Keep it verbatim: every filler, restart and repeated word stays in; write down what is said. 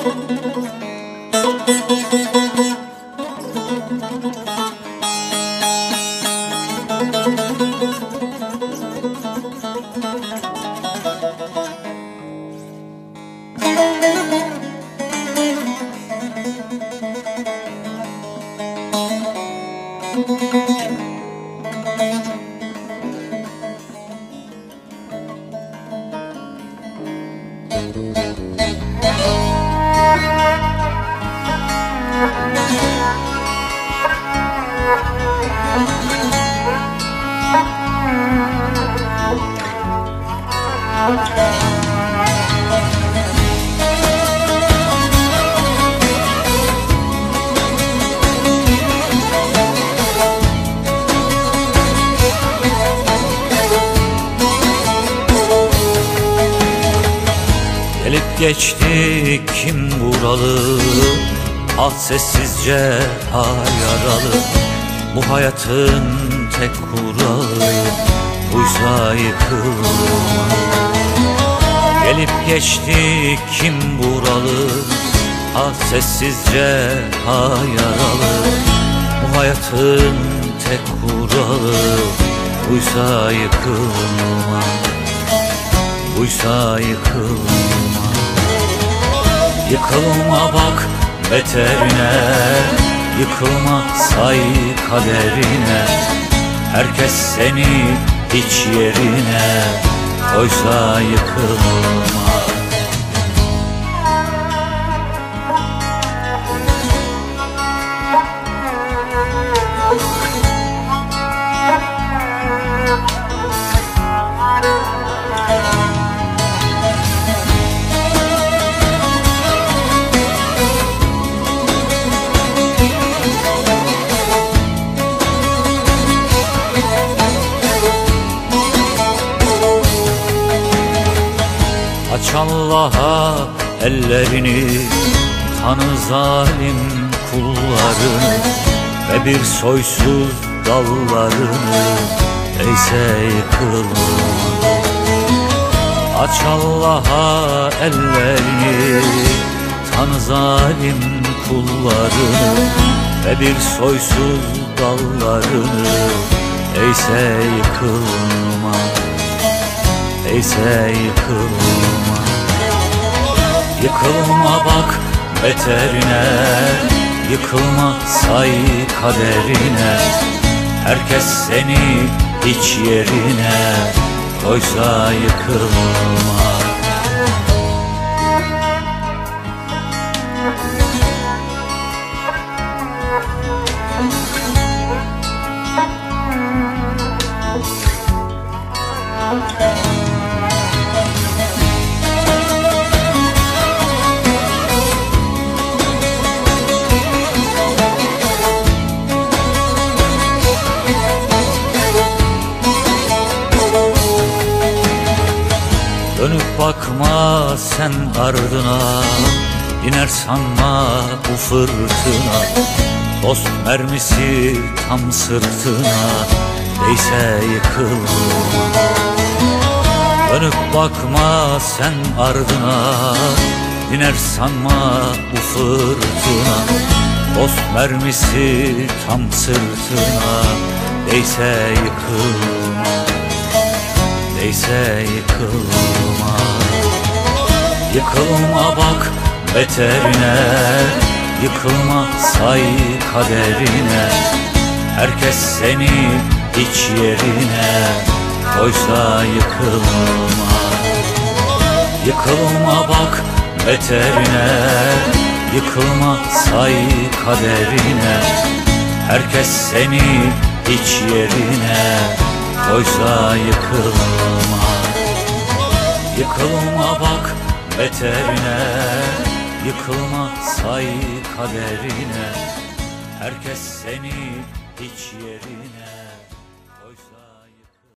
Gelip geçti kim buralı, ah sessizce ha yaralı. Bu hayatın tek kuralı buysa yıkılma. Gelip geçti kim buralı, ah sessizce ha yaralı. Bu hayatın tek kuralı buysa yıkılma, buysa yıkılma. Yıkılma bak beterine, yıkılma say kaderine. Herkes seni hiç yerine koysa yıkılma. Aç Allah'a ellerini, tanı zalim kullarını ve bir soysuz dallarını, eyse yıkılma. Aç Allah'a ellerini, tanı zalim kullarını ve bir soysuz dallarını, eyse yıkılma, eyse yıkılma. Yıkılma bak beterine, yıkılma say kaderine. Herkes seni hiç yerine koysa yıkılma. Dönüp bakma sen ardına, iner sanma bu fırtına. Dost mermisi tam sırtına, değse yıkılma. Dönüp bakma sen ardına, iner sanma bu fırtına. Dost mermisi tam sırtına, değse yıkılma, değse yıkılma. Yıkılma bak beterine, yıkılma say kaderine. Herkes seni hiç yerine koysa yıkılma. Yıkılma bak beterine, yıkılma say kaderine. Herkes seni hiç yerine koysa yıkılma. Yıkılma bak beterine, yıkılma say kaderine. Herkes seni hiç yerine